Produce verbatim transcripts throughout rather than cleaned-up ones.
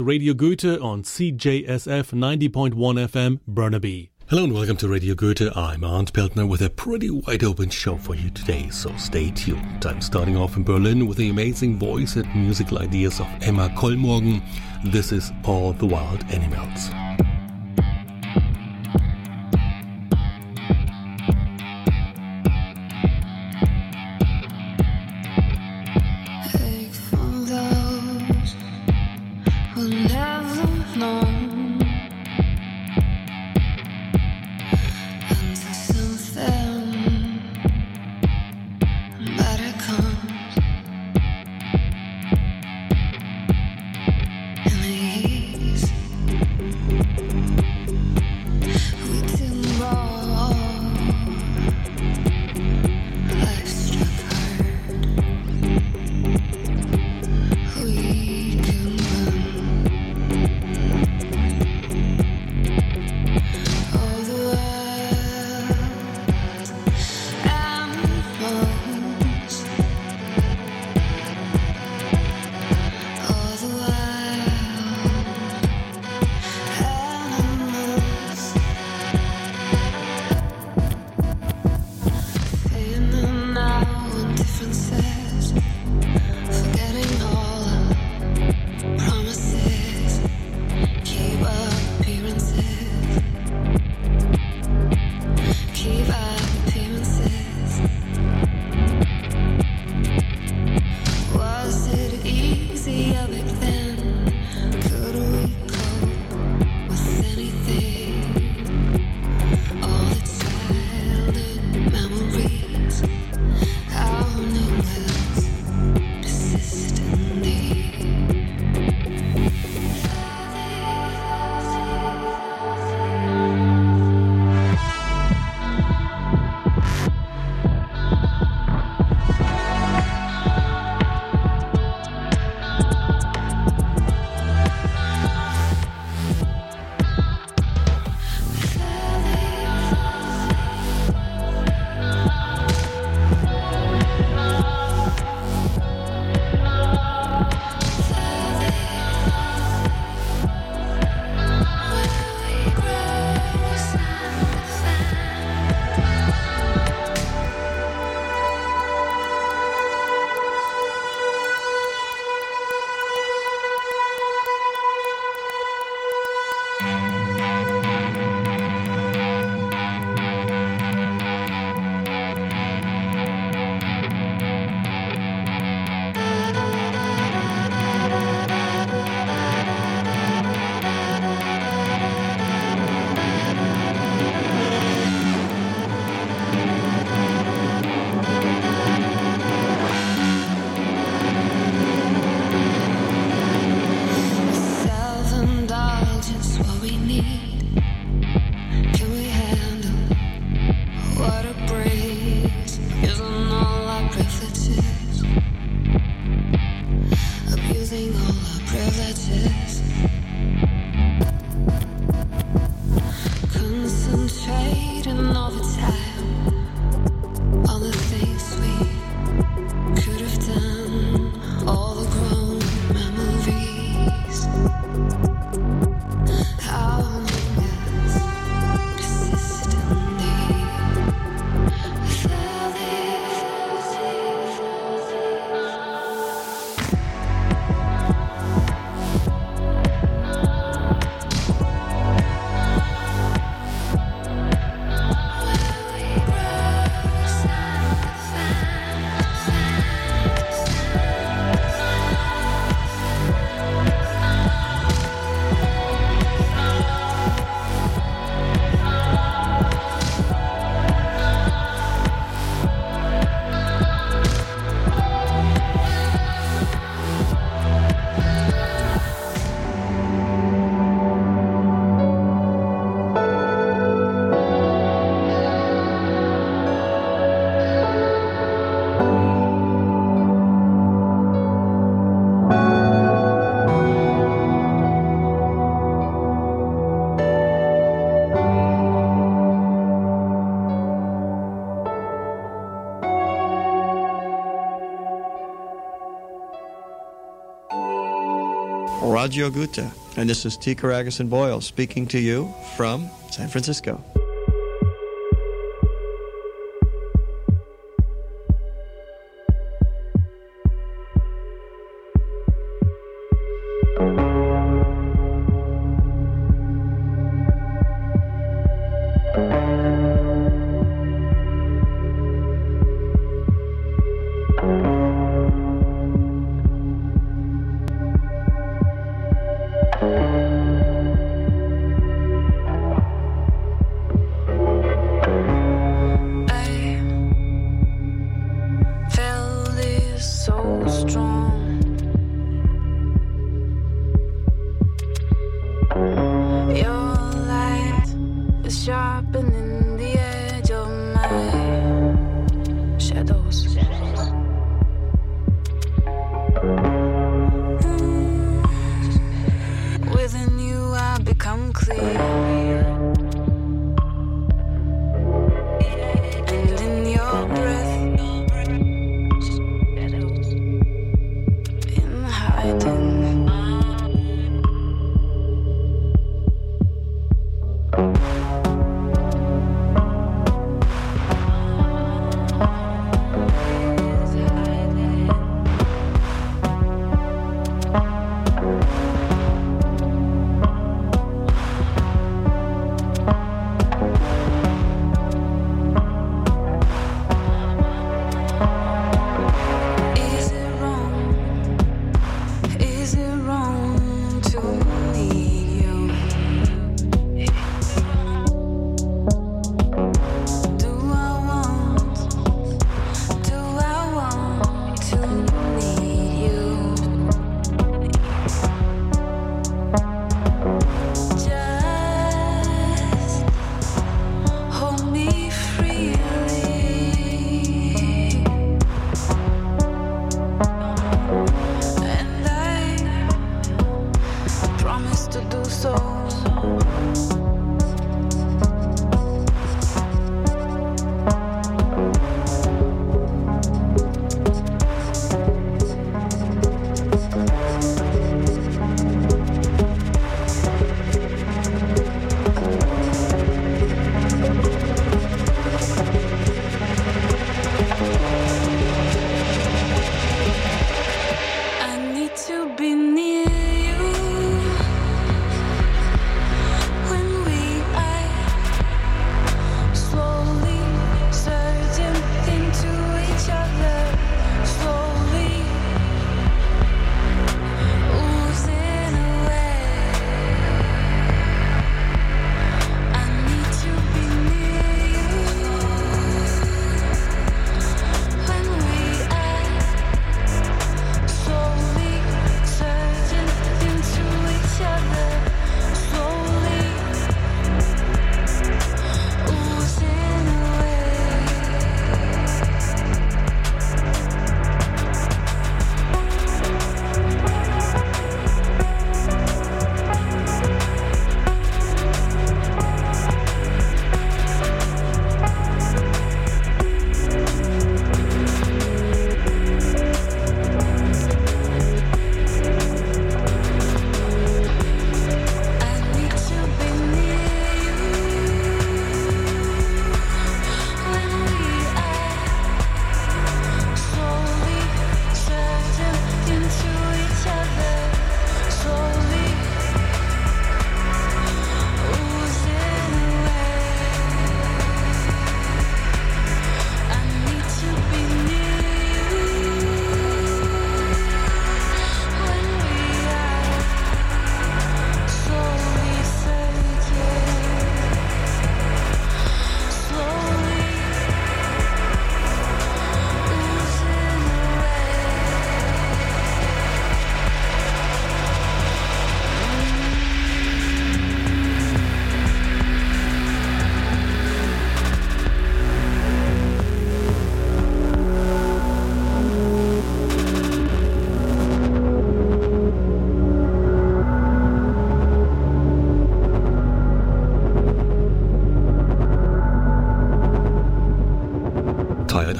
Radio Goethe on C J S F ninety point one F M, Burnaby. Hello and welcome to Radio Goethe. I'm Arndt Peltner with a pretty wide open show for you today, so stay tuned. I'm starting off in Berlin with the amazing voice and musical ideas of Emma Kollmorgen. This is All the Wild Animals. Radio Goethe. And this is T. Karagas and Boyle speaking to you from San Francisco. When we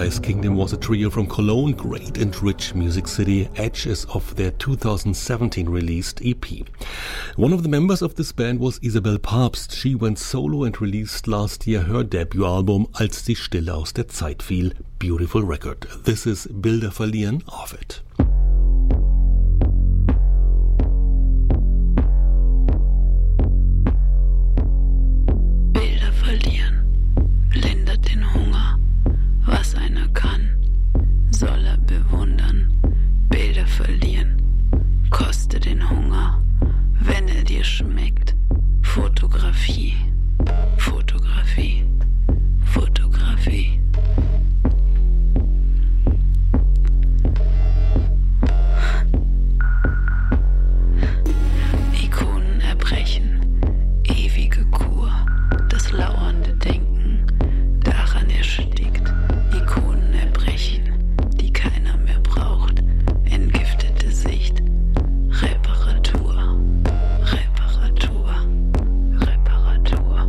Paradise Kingdom was a trio from Cologne, great and rich music city, edge is of their two thousand seventeen released E P. One of the members of this band was Isabel Pabst. She went solo and released last year her debut album Als die Stille aus der Zeit fiel. Beautiful record. This is Bilder verlieren off it. Bilder verlieren lindert den Hunger. Was einer kann, soll er bewundern. Bilder verlieren kostet den Hunger, wenn er dir schmeckt. Fotografie, Fotografie, Fotografie. Ikonen erbrechen, ewige Kur, das lauernde Denken, daran erstickt. Ikonen erbrechen, die keiner mehr braucht, entgiftete Sicht, Reparatur, Reparatur, Reparatur.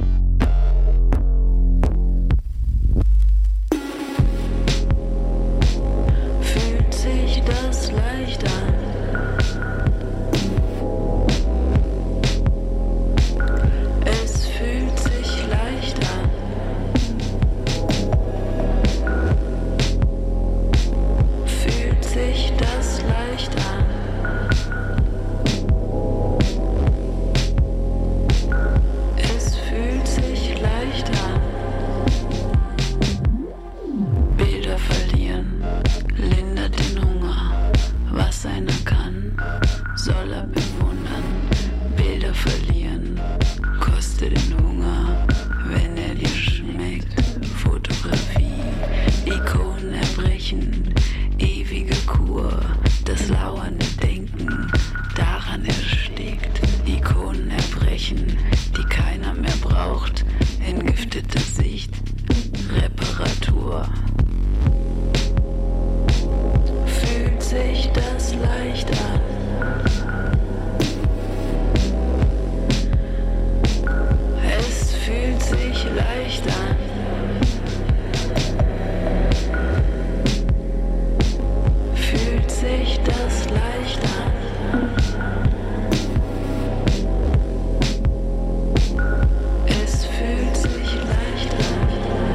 Fühlt sich das leicht an? Es fühlt sich leicht an. Fühlt sich das leicht an? Es fühlt sich leicht an. Bilder verlieren lindert den Hunger. Was einer kann, soll er bewundern. Bilder verlieren kostet den Hunger, wenn er dir schmeckt. Fotografie, Ikonen erbrechen, ewige Kur, das lauernde Denken, daran erstickt. Ikonen erbrechen, die keiner mehr braucht, entgiftete Sicht, Reparatur. Fühlt sich das leicht an? Es fühlt sich leicht an. Fühlt sich das leicht an? Es fühlt sich leicht an.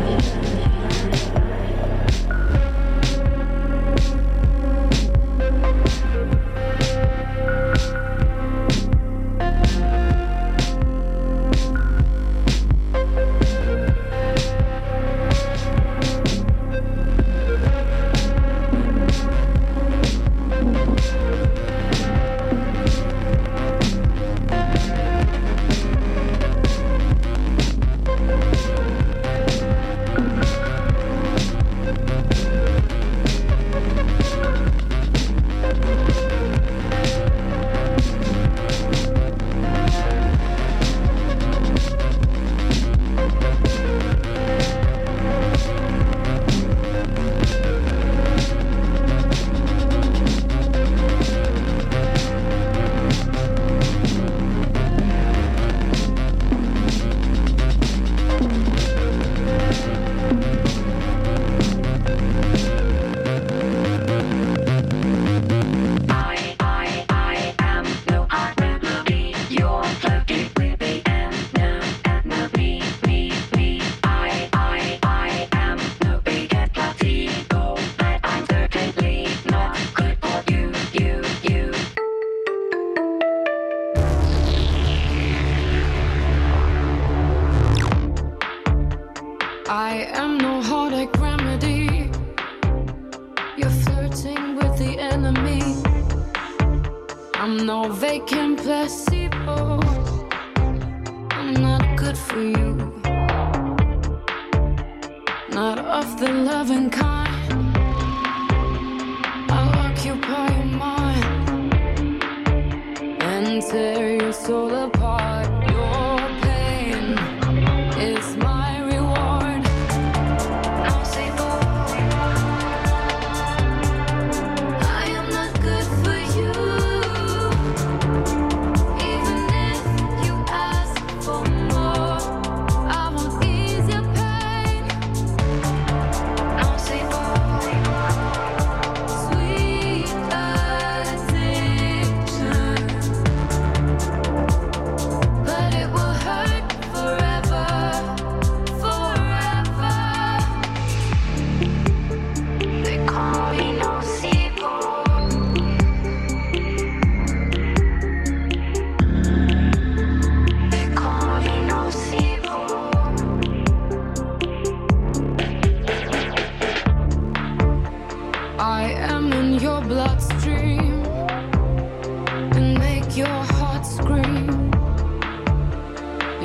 I am no heartache remedy. You're flirting with the enemy. I'm no vacant placebo. I'm not good for you. Not of the loving kind. I'll occupy your mind and tear your soul apart. Your pain is my reward. I'll say no. I am not good for you. Even if you ask for more, I won't ease your pain. I'll say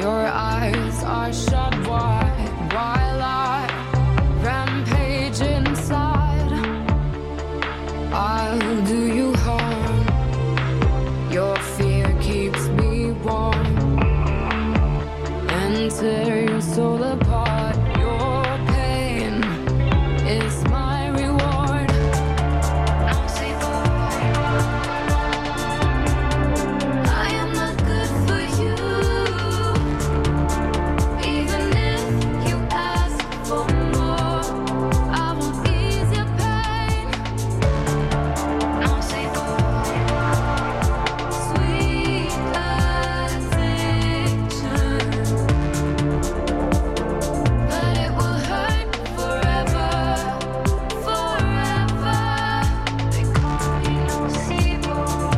Your eyes are shut wide while I rampage inside. I'll do you harm. Your fear keeps me warm and tear your soul apart. Your pain is my reward. I am not good for you. Even if you ask for more, I won't ease your pain. Sweet addiction, but it will hurt forever, forever. They call me nocebo.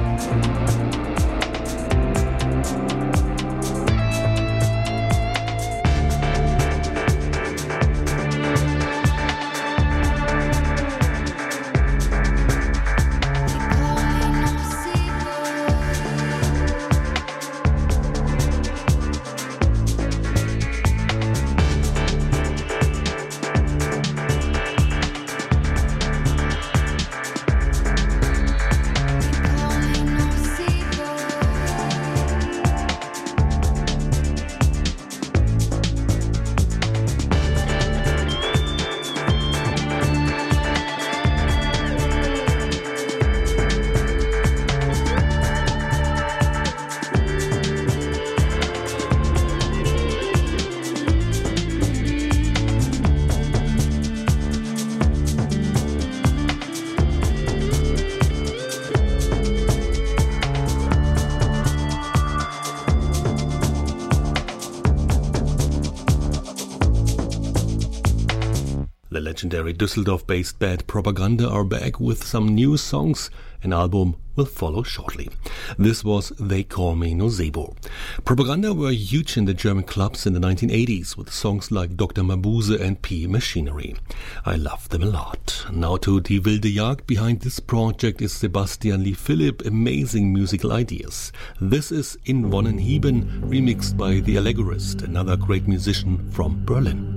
The legendary Düsseldorf-based band Propaganda are back with some new songs. An album will follow shortly. This was They Call Me Nocebo. Propaganda were huge in the German clubs in the nineteen eighties with songs like Doctor Mabuse and P Machinery. I love them a lot. Now to Die Wilde Jagd. Behind this project is Sebastian Lee Philipp. Amazing musical ideas. This is In Wonnenhieben, remixed by The Allegorist, another great musician from Berlin.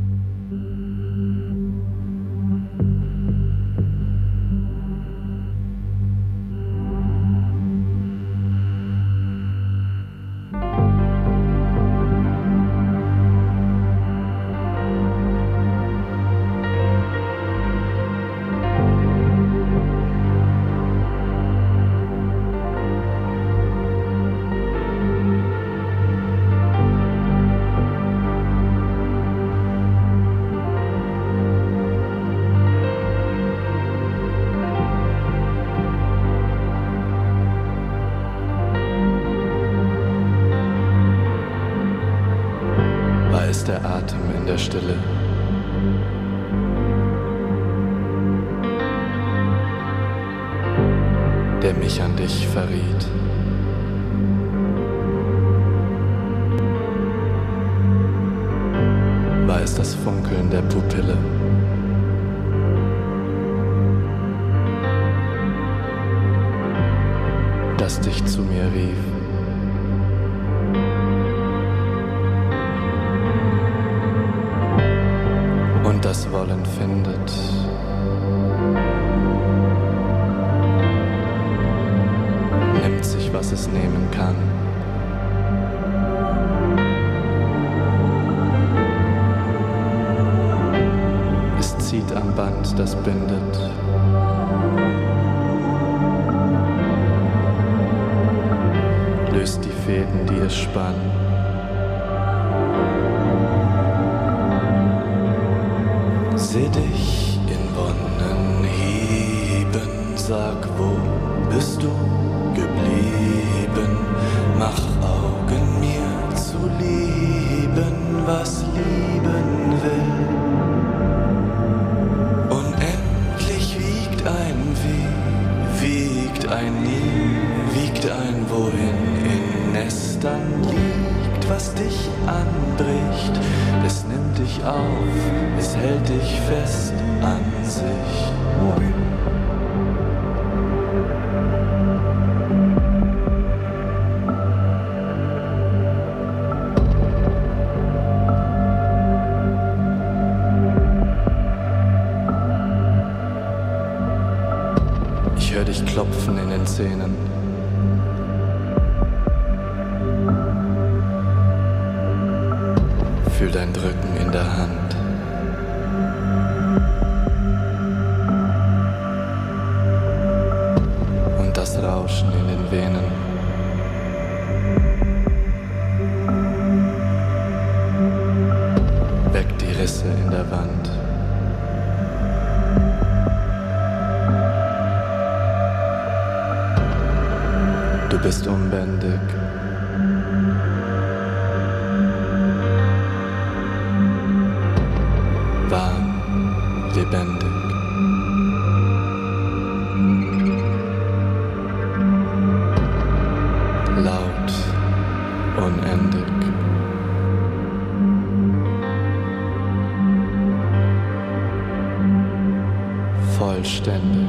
Der Atem in der Stille. Der mich an dich verriet. War es das Funkeln der Pupille? Das dich zu mir rief. Und das Wollen findet nimmt sich, was es nehmen kann. Es zieht am Band, das bindet. Löst die Fäden, die es spannen. Seh dich in Wonnenhieben, sag, wo bist du geblieben? Mach Augen mir zu lieben, was lieben will. Unendlich wiegt ein Wie, wiegt ein Nie, wiegt ein Wohin in Nestern liegt, was dich anbricht. Es nimmt dich auf, es hält dich fest an sich. Klopfen in den Zähnen. Fühl dein Drücken in der Hand. Und das Rauschen in den Venen. Weck die Risse in der Wand. Du bist unbändig. Warm, lebendig. Laut, unendig. Vollständig.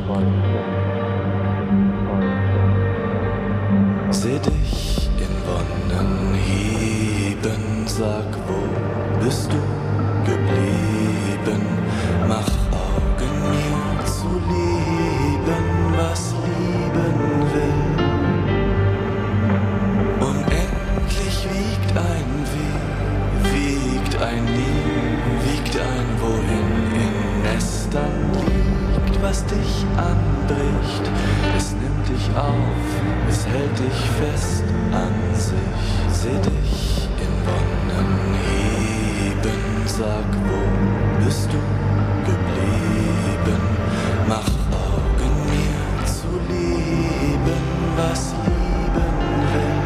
Seh dich in Wonnen heben, sag, wo bist du geblieben? Mach Augen mir zu lieben, was lieben will. Unendlich wiegt ein Wie, wiegt ein Nie, wiegt ein Wohin in Nestern liegt, was dich anbricht. Es nimmt dich auf, es hält dich fest an sich. Seh dich in Wonnen heben, sag, wo bist du geblieben? Mach Augen mir zu lieben, was lieben will.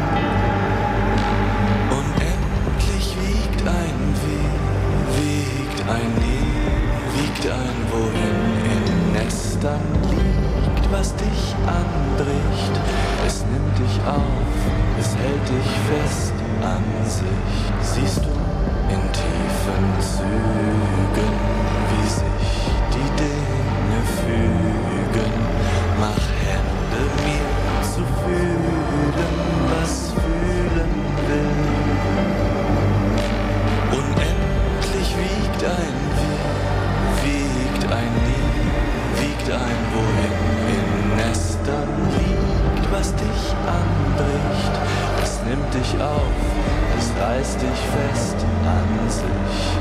Unendlich wiegt ein Wie, wiegt ein Nie, wiegt ein Wohin in Nestern liegt, was dich anbricht. Es nimmt dich auf, es hält dich fest an sich. Siehst du in tiefen Zügen, wie sich die Dinge fügen. Mach Hände mir zu fühlen, was fühlen will. Unendlich wiegt ein Wie, wiegt ein Nie, wiegt ein Wohin in Nestern liegt, was dich anbricht. Es nimmt dich auf, es reißt dich fest an sich.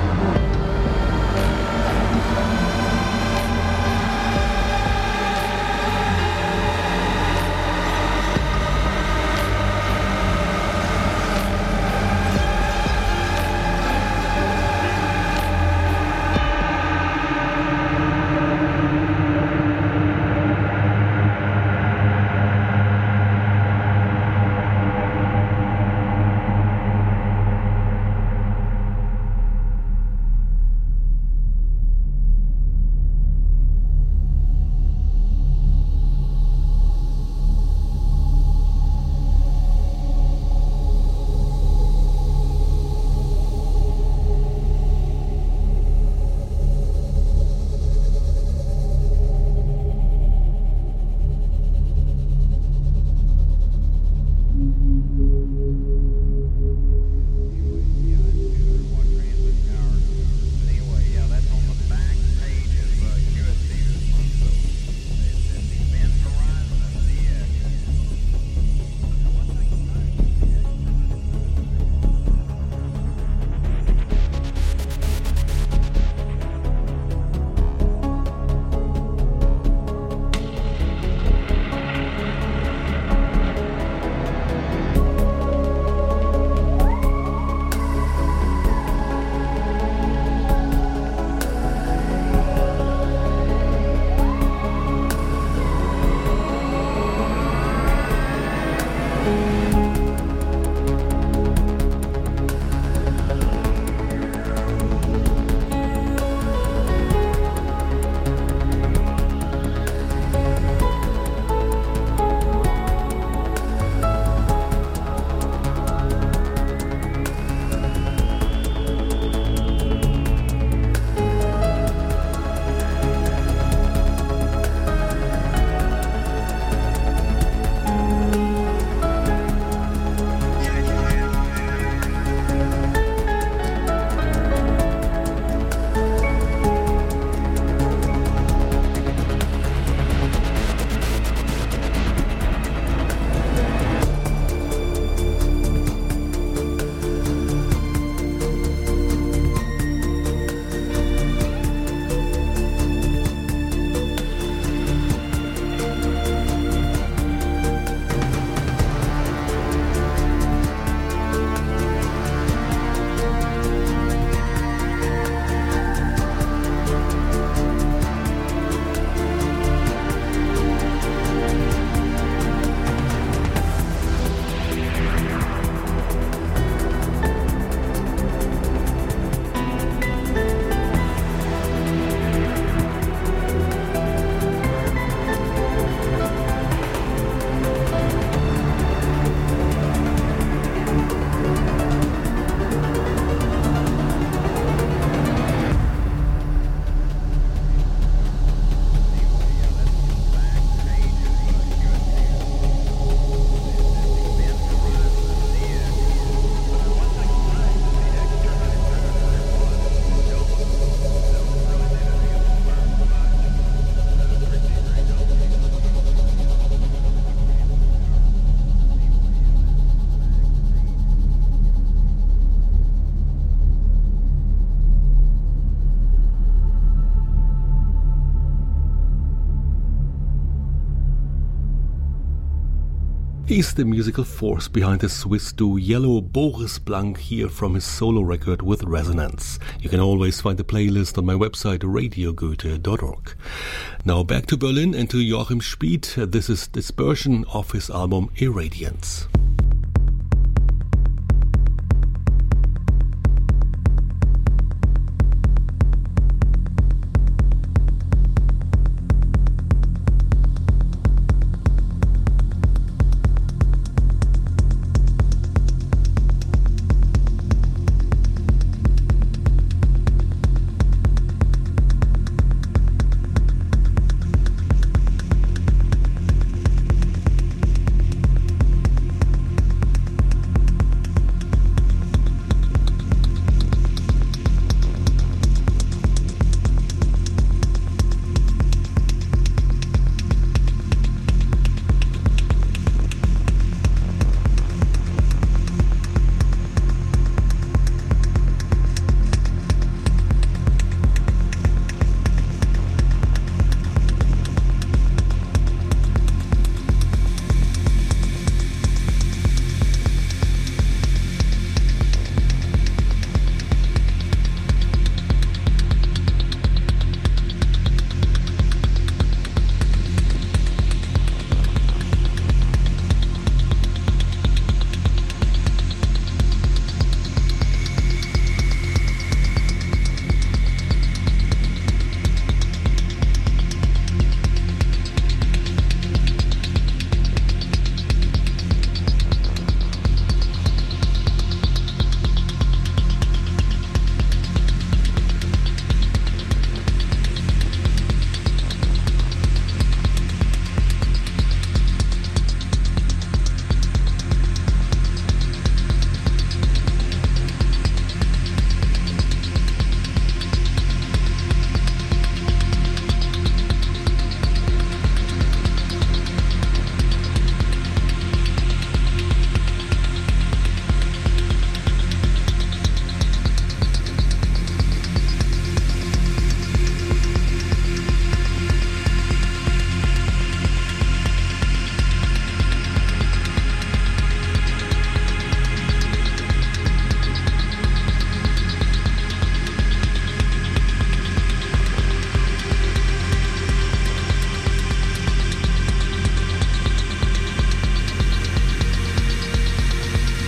He's the musical force behind the Swiss duo Yellow, Boris Blank, here from his solo record with Resonance. You can always find the playlist on my website radio goethe dot org. Now back to Berlin and to Joachim Spieth. This is Dispersion of his album Irradiance.